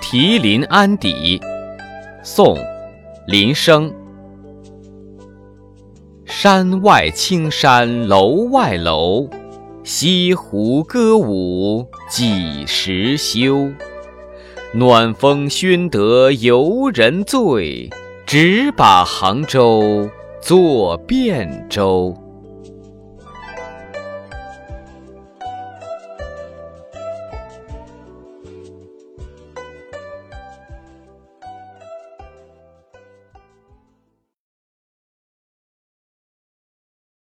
题临安邸，宋·林升。山外青山楼外楼，西湖歌舞几时休？暖风熏得游人醉，只把杭州作汴州。